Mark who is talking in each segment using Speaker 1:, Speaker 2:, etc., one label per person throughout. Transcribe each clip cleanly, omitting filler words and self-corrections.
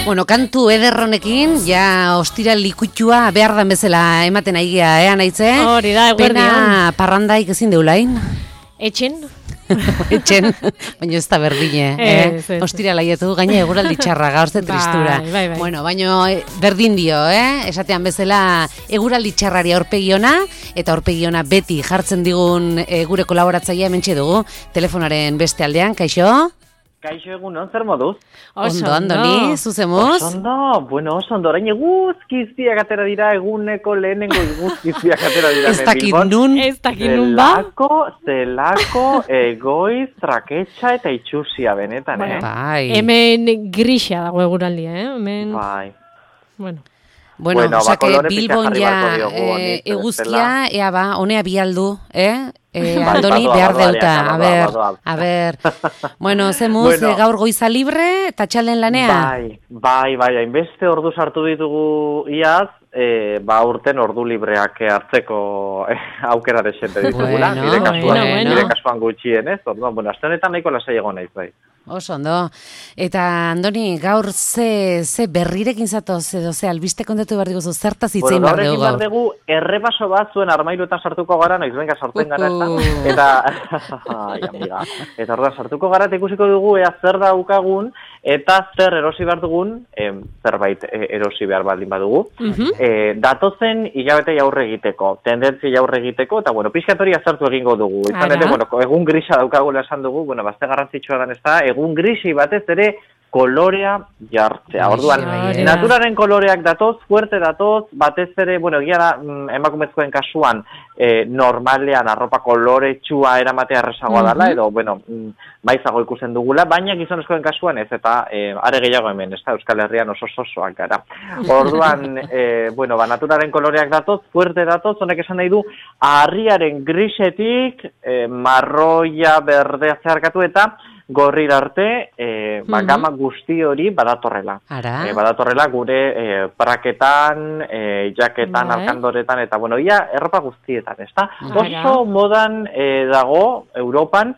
Speaker 1: Bueno, kantu ederronekin, ja ostira likutua behar dan bezala ematen aigia, anaitze?
Speaker 2: Hori da, eguerdian.
Speaker 1: Pena parrandaik ezin deulain?
Speaker 2: Etxen?
Speaker 1: Etxen, baina ez da berdine. Ostira laietu, gaina eguraldi txarra, gaurze tristura.
Speaker 2: Bai.
Speaker 1: Bueno, baina berdin dio, esatean bezala eguraldi txarrari aurpegiona, eta aurpegiona beti jartzen digun gure kolaboratzailea hementxe dugu, telefonaren beste aldean, kaixo?
Speaker 3: Kaixo egunon, zer moduz?
Speaker 1: Ondo, Andoni, zuzemuz?
Speaker 3: Oso ondo, orain eguzkiztiak atera dira, eguneko lehenengo eguzkiztiak atera dira.
Speaker 1: Ez dakit nun.
Speaker 3: Zelako, egoiz, traketxa eta itxusia benetan,
Speaker 1: Bai.
Speaker 2: Hemen grisa dago eguraldia, Hemen...
Speaker 3: Bai.
Speaker 2: Bueno,
Speaker 1: oza que Bilbon ja eguzkia, ea ba, honea bialdu, Andoni behar deuta, a ber. Bueno, zemuz, gaur goiza libre, eta txalden lanea?
Speaker 3: Bai, hainbeste ordu sartu ditugu iaz, urten ordu libreak hartzeko aukera desente ditugula, nire kasuan gutxien, ez? Bueno, azte honetan nahiko lasai egon naiz, bai.
Speaker 1: Oso ondo. Eta, Andoni, gaur ze berrirekin zatoz, edo ze albiste kontatu behar diguzu, zertaz itzein behar dugu gaur?
Speaker 3: Gaur dugu errepaso bat zuen armairuetan sartuko gara, noiz benga sartzen gara, eta orduan sartuko gara, eta ikusiko dugu, ea zer daukagun, eta zer erosi behar dugun, zerbait erosi behar baldin badugu, datozen hilabete aurre egiteko, tendentzi aurre egiteko, eta, pixkatoria zertu egingo dugu. Izan ere, egun grisa daukagula esan dugu, bazte garrantzitsua dan ez da, egun grisi batez ere kolorea jartzea. Orduan, naturaren koloreak datoz, fuerte datoz, batez ere, egia da, emakumezkoen kasuan, normalean arropa koloretsua eramatea erresagoa dela, edo, maizago ikusten dugula, baina gizonezkoen kasuan ez, eta are gehiago hemen, ez da, Euskal Herrian oso-osoak gara. Orduan, naturaren koloreak datoz, fuerte datoz, honek esan nahi du, harriaren grisetik, marroia berdea zeharkatu eta, gorrir arte, gama guzti hori badatorrela. Badatorrela gure praketan, jaketan, alkandoretan, eta ia erropa guztietan, ez da? Oso modan dago, Europan,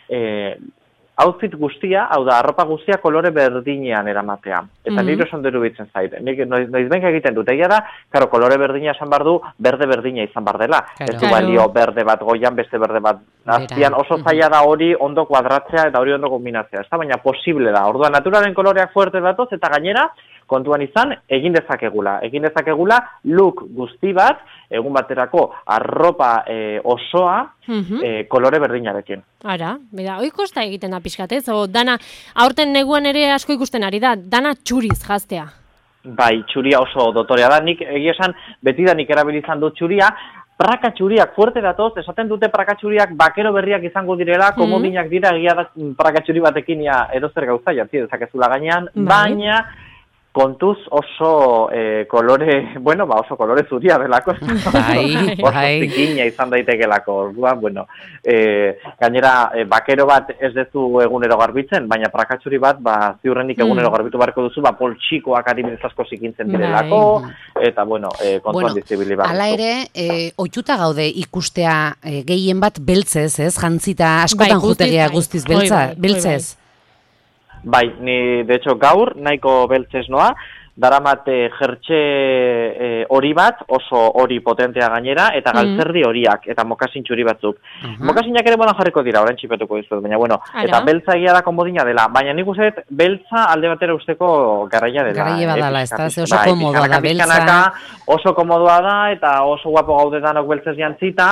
Speaker 3: outfit guztia, hau da, arropa guztia kolore berdinean eramatea. Eta nire oso onderu bitzen zaite. Noiz benka egiten dut, egia da, kolore berdina esan bar du, berde berdina izan bar dela. Ez du balio berde bat goian, beste berde bat azpian, oso zaila da hori ondo kuadratzea eta hori ondo kombinatzea. Ez da, baina posible da. Orduan, naturaren koloreak fuerte datoz eta gainera, kontuan izan, egin dezakegula look guzti bat, egun baterako arropa osoa kolore berdinarekin.
Speaker 2: Beda, hoi kosta egiten da pixkat, ez? Dana, aurten neguan ere asko ikusten ari da, dana txuriz jaztea.
Speaker 3: Bai, txuria oso dotorea da, nik egia esan, beti da nik erabilizan dut txuria, praka txuriak fuerte datoz, esaten dute praka txuriak bakero berriak izango direla, komodinak dira, egia da praka txuri batekin edozer gauza, jantzi dezakezula gainean, baina kontuz oso kolore, oso kolore zuria delako. Oso zikina izan daitekelako. Orduan, gainera, bakero bat ez dezu egunero garbitzen, baina prakatxuri bat, ziurrenik egunero garbitu barko duzu, poltsikoak adibidez asko zikintzen direlako, eta, kontuan dizibili bat.
Speaker 1: Hala ere, ohituta gaude ikustea gehien bat beltzez, ez? Jantzita askotan jutegia guztiz beltzez.
Speaker 3: Bai, ni, de hecho, gaur, nahiko beltzez noa, daramate jertxe hori bat, oso hori potentea gainera, eta galtzerdi horiak, eta mokasin txuri batzuk. Mokasinak ere modan jarriko dira, orain txipetuko dizut, baina, eta beltza egia da konbodina dela, baina nik uste, beltza alde batera usteko garraia dela.
Speaker 1: Garraia badala, ez da, oso komodoa da beltza.
Speaker 3: Oso komodoa da, eta oso guapo gaude danok beltzez jantzita,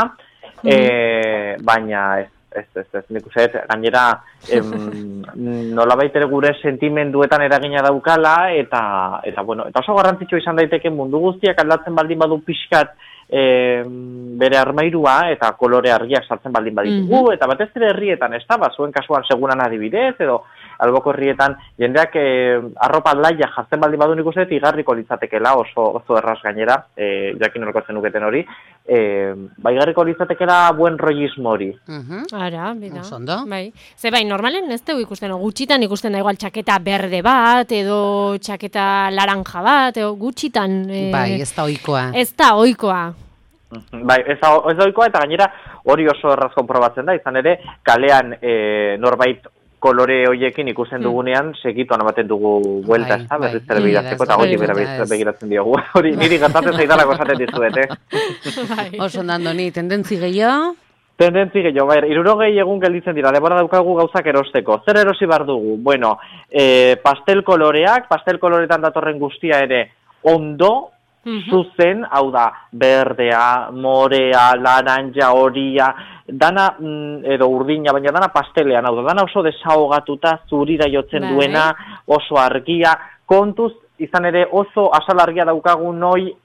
Speaker 3: baina ez, nik uste, gainera, nolabait ere gure sentimenduetan eragina daukala, eta oso garrantzitsua izan daiteke mundu guztiak aldatzen baldin badu pixkat bere armairua, eta kolore argiak sartzen baldin baditugu, eta batez ere herrietan, ez da, zuen kasuan seguran adibidez, edo alboko herrietan, jendeak arropa laia jartzen baldin badu nik uste, igarriko litzatekela, oso erraz gainera, jakin horko zenuketen hori, igarriko litzatekela buen rollismo hori.
Speaker 2: Bida. Ze normalen ez dugu ikusten, gutxitan ikusten da igual txaketa berde bat, edo txaketa laranja bat, edo gutxitan...
Speaker 1: ez da ohikoa.
Speaker 2: Ez da ohikoa.
Speaker 3: Bai, ez da ohikoa, eta gainera hori oso erraz konprobatzen da, izan ere, kalean norbait kolore hoiekin ikusten dugunean, segituan ematen dugu buelta, ez da, berriz ere begiratzeko, eta goti begiratzen diogu. Hori, niri gertatzen zaidalako esaten dizuet,
Speaker 1: Oso Andoni, tendentzi gehiago?
Speaker 3: Tendentzi gehiago, 60 egun gelditzen dira, denbora daukagu gauzak erosteko. Zer erosi behar dugu? Bueno, pastel koloretan datorren guztia ere ondo, zuzen, hau da, berdea, morea, laranja, horia, dana, edo urdina, baina dana pastelean, hau da, dana oso desahogatuta, zurira jotzen duena, oso argia, kontuz, izan ere oso asal argia daukagu noi,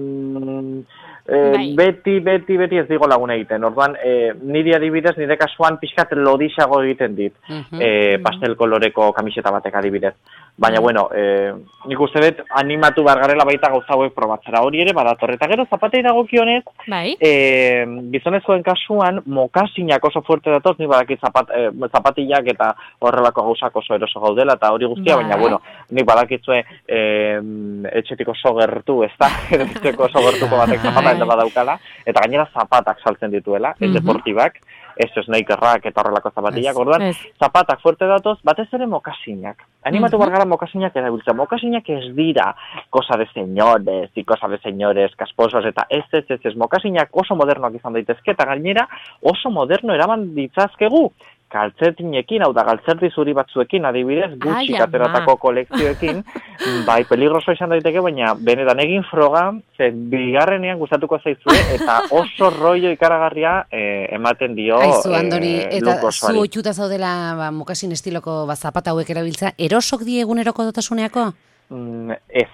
Speaker 3: beti ez digo lagun egiten. Orduan, niri adibidez, nire kasuan pixkat lodixago egiten dit, pastel koloreko kamiseta batek adibidez. Baina, bueno, nik uste dut animatu bargarela baita gauza hauek probatzera, hori ere badator. Eta gero zapatei dagokionez, gizonezkoen kasuan mokasinak oso fuerte datoz, nik badaki zapatillak eta horrelako gauzak oso eroso gaudela, eta hori guztia, baina, bueno, nik badakizue etxetik oso gertu, ez da, etxeko oso gertuko batek zapata eta badaukala, eta gainera zapatak saltzen dituela, deportibak, ez sneakerrak eta horrelako zapatillak, orduan, zapatak fuerte datoz, batez ere mokasinak. Animatu bargara mokasinak erabiltza. Mokasinak ez dira cosa de señores y cosa de señores kasposos eta ez, mokasinak oso modernoak izan daitezke eta gainera oso moderno eraman ditzazkegu kaltzetinekin, hau da galtzerdi zuri batzuekin, adibidez, Gucci ateratako kolekzioekin, bai, peligroso izan daiteke, baina benetan egin froga, bigarrenean gustatuko zaizue, eta oso rollo ikaragarria ematen dio
Speaker 1: Aizu, Andoni, eta zu oitxuta zaudela mokasin estiloko zapata hauek erabiltza, erosok die eguneroko dotasuneako?
Speaker 3: Ez.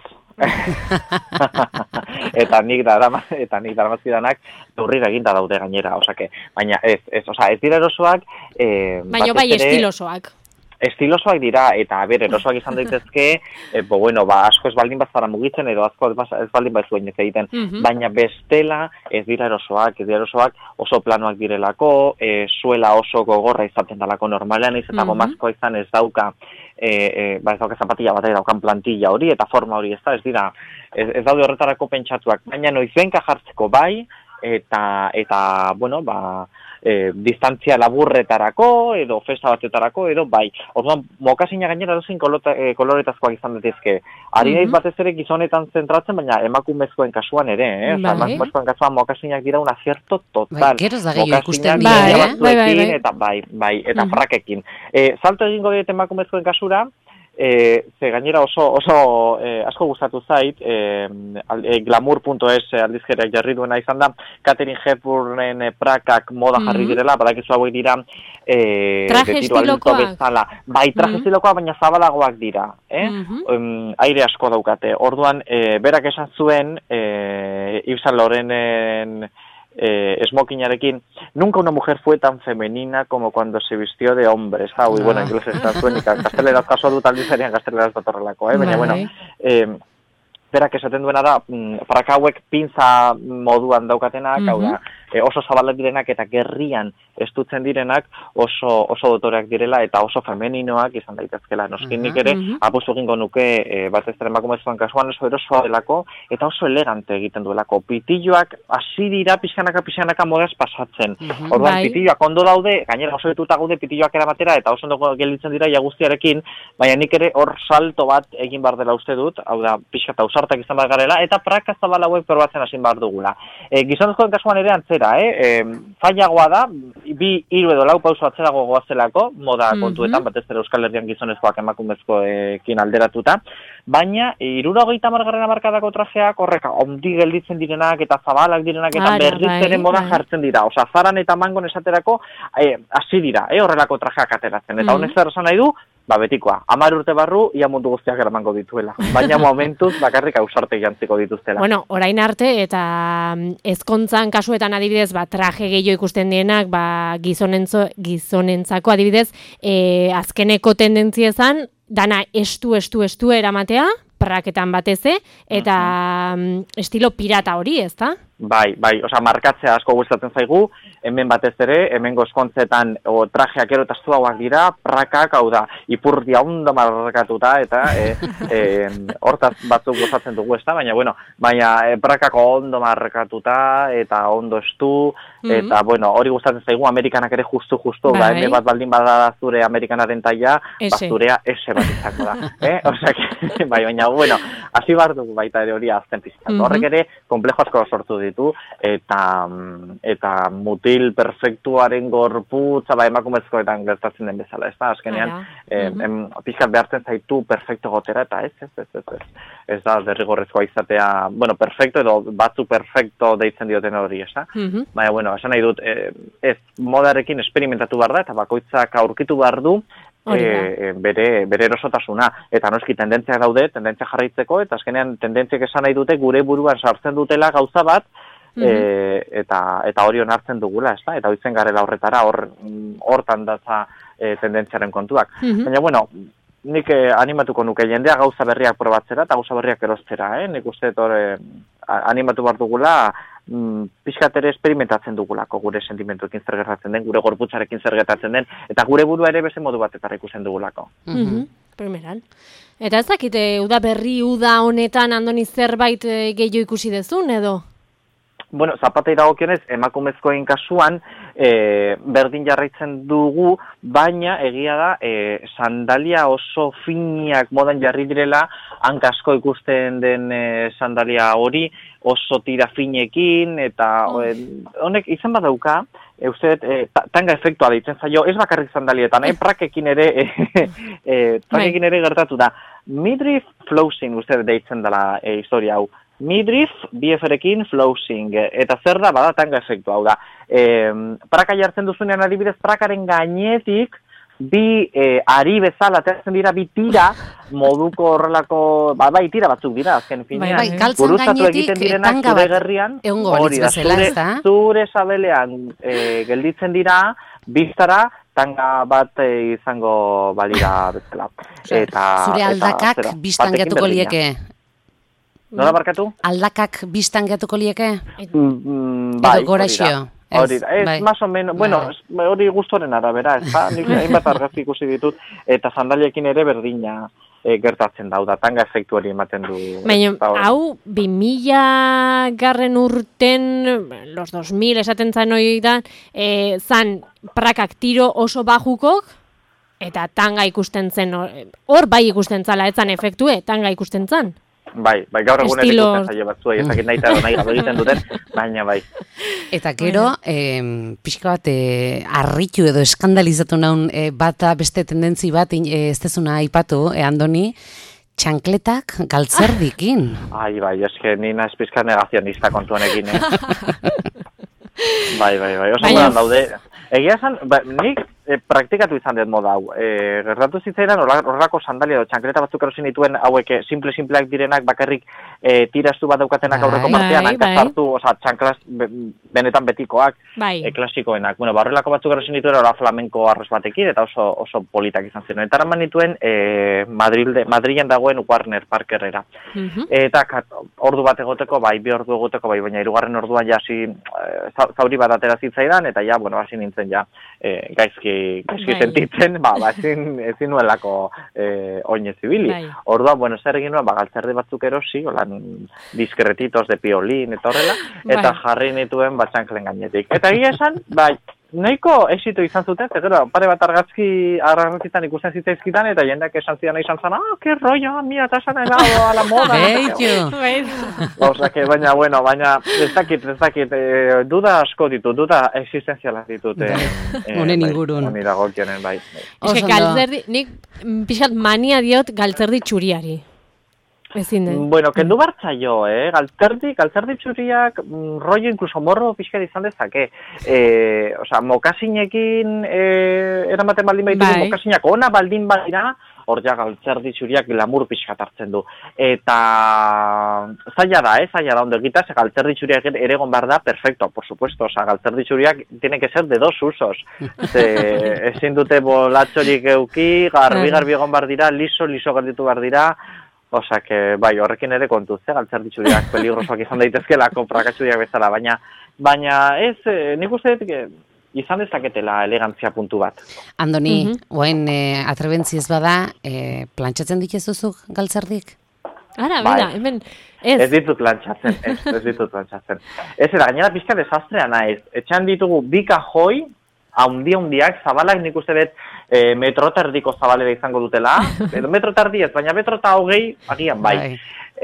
Speaker 3: eta nik daramazkidanak durrira eginda daude gainera, osake, baina ez dira erosoak,
Speaker 2: baina bai estilosoak.
Speaker 3: Estilosoak dira, eta erosoak izan daitezke, asko ez baldin bazara mugitzen, edo asko ez baldin bazuen ez egiten, baina bestela ez dira erosoak oso planoak direlako, suela oso gogorra izaten dalako normalean, eta gomazkoa izan ez dauka, ez dauka zapatilla bat daukan plantilla hori, eta forma hori ez daude horretarako pentsatuak, baina noizbenka jartzeko bai, eta distantzia laburretarako, edo festa batetarako, edo bai. Orduan, mokasina gainera dozin koloretazkoak izan datezke. Ari naiz batez ere gizonetan zentratzen, baina emakumezkoen kasuan ere, emakumezkoen kasuan mokasinak dira un acierto total.
Speaker 1: Gero da gehiago ikusten
Speaker 3: dira, eta frakekin. Salto egingo diet emakumezkoen kasura, ze gainera oso asko gustatu zait, glamour.es aldizkariak jarri duena izan da, Catherine Hepburnen prakak moda jarri direla, badakizu hauek dira
Speaker 2: traje estilokoak.
Speaker 3: Bai, traje estilokoak, baina zabalagoak dira, aire asko daukate. Orduan, berak esan zuen, Yves Saint Laurenten smokinarekin, nunca una mujer fue tan femenina como cuando se vistió de hombre, está muy bueno, inglés está zuenika, gazteleraz jaso dut aldizarian gazteleraz datorrelako, baina, berak esaten duena da, praka hauek pinza moduan daukatenak, hau da, oso zabalak direnak eta gerrian estutzen direnak oso dotoreak direla eta oso femeninoak izan daitezkela. Noskinik ere, apustu egingo nuke, batez ere emakumezkoen kasuan oso erosoa delako eta oso elegante egiten duelako. Pitilloak hasi dira pixkanaka modaz pasatzen. Orduan, pitilloak ondo daude, gainera oso betuta gaude pitilloak eramatera eta oso ondo gelditzen dira guztiarekin, baina nik ere hor salto bat egin bar dela uste dut, hau da, pixka eta ausartak izan bat garela, eta praka zabal hauek probatzen hasi bar dugula. Gizonezkoen kasuan ere antzera, failagoa da, 2, 3 edo 4 pauso atzerago goazelako, moda kontuetan, batez ere Euskal Herrian gizonezkoak emakumezkoekin alderatuta, baina 70 hamarkadako trajeak horrek ondi gelditzen direnak eta zabalak direnak eta berriz ere modan jartzen dira. Osa, Zaran eta Mangon esaterako hasi dira, horrelako trajeak ateratzen. Eta honez zer esan nahi du, betikoa, 10 urte barru, ia mundu guztiak eramango dituela. Baina momentuz bakarrik ausarte jantziko dituztela.
Speaker 2: Bueno, orain arte eta ezkontzan kasuetan adibidez, traje gehiago ikusten dienak, gizonentzako adibidez, azkeneko tendentziezan, dana estu eramatea, praketan bateze, eta estilo pirata hori, ez da?
Speaker 3: Bai, osea, markatzea asko gustatzen zaigu, hemen batez ere, hemengo eskontzetan trajeak ero eta zuauak dira, prakak, hau da, ipurdia ondo markatuta, eta hortaz batzuk gozatzen dugu, ez da, baina prakak ondo markatuta, eta ondo estu, eta, hori gustatzen zaigu, Amerikanak ere justu, hemen bat baldin bada zure Amerikanaren taia, zurea ese bat izango da, osea, baina, hasi behar dugu baita ere hori azten pizkat. Horrek ere, komplejo asko sortu ditu, eta mutil perfektuaren gorputza, emakumezkoetan gertatzen den bezala, ez da, azkenean, pizkat behartzen zaitu perfekto gotera, eta ez da, derrigorrezkoa izatea, perfekto edo batzu perfekto deitzen dioten hori, ez da? Baina, esan nahi dut, ez modarekin esperimentatu behar da, eta bakoitzak aurkitu behar du, bere erosotasuna, eta noski tendentziak daude, tendentzia jarraitzeko, eta azkenean tendentziak esan nahi dute gure buruan sartzen dutela gauza bat, eta hori onartzen dugula, ez da? Eta hoitzen garela horretara, hortan datza tendentziaren kontuak. Baina, nik animatuko nuke jendea gauza berriak probatzera eta gauza berriak erostera, nik uste animatu behar dugula, pixkat ere experimentatzen dugulako gure sentimentuekin zer gertatzen den, gure gorputzarekin zer gertatzen den, eta gure burua ere beste modu batetara ikusten dugulako.
Speaker 2: Primeran. Eta ez dakite, uda berri, uda honetan Andoni zerbait gehiago ikusi dezun, edo?
Speaker 3: Zapatei dagokionez, emakumezkoen kasuan, berdin jarraitzen dugu, baina egia da, sandalia oso finiak modan jarri direla, hankasko ikusten den sandalia hori, oso tira finekin, eta honek izan badauka, tanga efektua deitzen zaio, ez bakarrik sandalietan, prakekin ere gertatu da. Midriff flousing uste deitzen dela historia hau. Midriff, BF-rekin flousing, eta zer da, bada tanga efektu, hau da. Praka jartzen duzunean adibidez, prakaren gainetik, bi ari bezala, atertzen dira, bi tira, moduko horrelako, tira batzuk dira, azken finean.
Speaker 1: Galtzen gainetik, tanga bat,
Speaker 3: egongo balitz bezala, ez da? Zure sabelean gelditzen dira, biztara, tanga bat izango balira bezala.
Speaker 1: Zure aldakak biztan gatuko lieke?
Speaker 3: Nola barkatu?
Speaker 1: Aldakak biztan gatuko lieke?
Speaker 3: Bai, hori da. Ez, más o menos, hori gustoren arabera, ez da? Nik hainbat argazki ikusi ditut, eta sandaliekin ere berdina gertatzen da tanga efektu hori ematen du.
Speaker 2: Baina, hau, 2000 garren urten, los 2000 esaten zan hori da, zan prakak tiro oso bajukok, eta tanga ikusten zen, hor bai ikusten zala, ez zan efektue, tanga ikusten zan.
Speaker 3: Bai, gaur egunetik ikusten zaio batzuei, ezakit nahi eta nahi gabe egiten duten, baina bai.
Speaker 1: Eta gero, pixka bat, harritu edo eskandalizatu naun bata beste tendentzi bat, ez dezuna aipatu, Andoni, txankletak galtzerdikin.
Speaker 3: Bai, eske nina ez pizka negazionista kontuanekin, Bai, oso modan daude. Egia esan, nik praktikatu izan dut moda hau. Gertatu zitzaidan horrako sandalia edo txankleta batzuk erosin dituen hauek simpleak direnak bakarrik tirastu bat daukatenak aurreko partean, hankazartu, txanklaz benetan betikoak, klasikoenak. Horrelako batzuk erosin dituen hori flamenko arroz batekin eta oso politak izan ziren. Eta eraman dituen Madrilen dagoen Warner Parkerera. Eta ordu bat egoteko, bi ordu egoteko, baina hirugarren orduan jasi zauri bat atera zitzaidan, eta hasi nintzen gaizki sentitzen, ezin nuelako oinez ibili. Orduan, zer egin nuen, galtzerdi batzuk erosi, diskretitos de piolín, eta horrela, eta jarri nituen txanklen gainetik. Eta egia esan, nahiko exito izan zuten, gero, pare bat argazkitan ikusten zitzaizkitan, eta jendeak esan zidan izan zan, que rollo, mira, eta esan helado a la moda. Baina, ez dakit, duda asko ditut, duda existenzialak ditut.
Speaker 1: Honen ingurun.
Speaker 3: Honi dagokionen, bai.
Speaker 2: Galtzerdi, nik pixat mania diot galtzerdi txuriari.
Speaker 3: Kendu bartzaio, galtzerdi txuriak rollo inkluso morro pixka izan dezake. Mokasinekin eramaten baldin baitu, mokasinak ona baldin badira, hor galtzerdi txuriak lamur pixka hartzen du. Eta zaila da ondo egita, galtzerdi txuriak ere egon behar da, perfecto, por supuesto, galtzerdi txuriak tienen que ser de dos usos. Ezin dute bolatxorik euki, garbi egon behar dira, liso gelditu behar dira, Osak, bai, horrekin ere kontuz, galtzerditxuriak peligrosoak izan daitezkelako prakatxuriak bezala, baina ez, nik uste izan dezaketela elegantzia puntu bat.
Speaker 1: Andoni, oain atrebentziez bada, plantxatzen dituzuzuk galtzerdik?
Speaker 2: Ara, bera, hemen, ez.
Speaker 3: Ez ditut plantxatzen, ez ditut plantxatzen. Ez era, gainera pixka desastrea naiz. Etxean ditugu bi kajoi, haundiak, zabalak nik uste dut metro terdiko zabalera izango dutela. Metro terdi ez, baina metro eta hogei agian bai.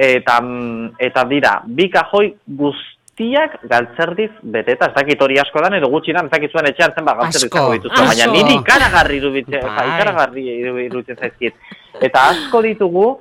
Speaker 3: Eta dira, bi kajoi guztiak galtzerdiz beteta, ez dakit hori asko dan, edo gutxinan, ez dakit zuen etxean zenba galtzerdiz izango dituzte, baina niri ikaragarri iruditzen zaizkit. Eta asko ditugu,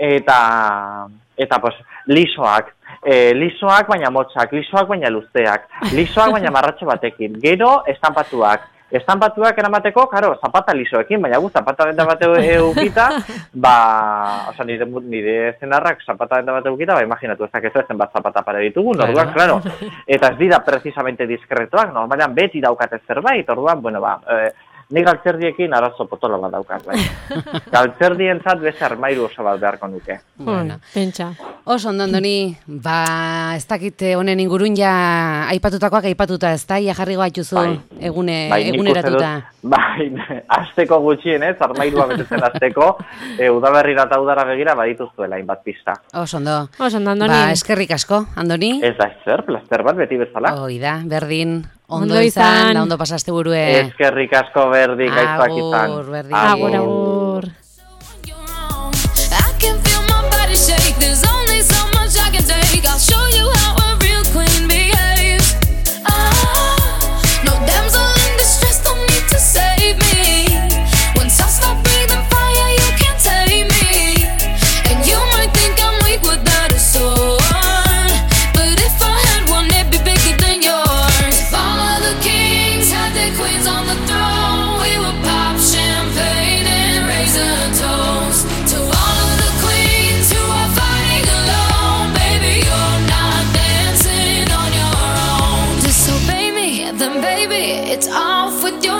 Speaker 3: eta pues, lisoak baina motxak, lisoak baina luzeak, lisoak baina marratxo batekin, gero estampatuak eramateko, karo, zapata lisoekin, baina zapata benda bat eukita, oza, nire zenarrak zapata benda bat eukita, imaginatu ezak ez zen bat zapata pare ditugu, orduan, claro, eta ez dira precisamente diskretoak, normalean beti daukate zerbait, orduan, bueno, ni galtzerdiekin arazo potolo bat daukat, bai. Galtzerdientzat beste armairu oso bat beharko nuke.
Speaker 2: Bueno, pentsa.
Speaker 1: Oso ondo, Andoni, ez dakit honen ingurun ja aipatutakoak aipatuta, ez da? Ia jarri goatxuzu eguneratuta.
Speaker 3: Bai, azteko gutxien, armairua betetzen azteko, udaberrira eta udara begira badituztuela, hainbat pista.
Speaker 1: Oso ondo.
Speaker 2: Oso ondo, Andoni.
Speaker 1: Eskerrik asko, Andoni.
Speaker 3: Ez da, plazer bat beti bezala.
Speaker 1: Oida, berdin. Ondo izan, da ondo pasaste burue.
Speaker 3: Eskerrik asko berdin, gaiztuak izan.
Speaker 1: Agur, berdin.
Speaker 2: Agur.
Speaker 4: It's off with your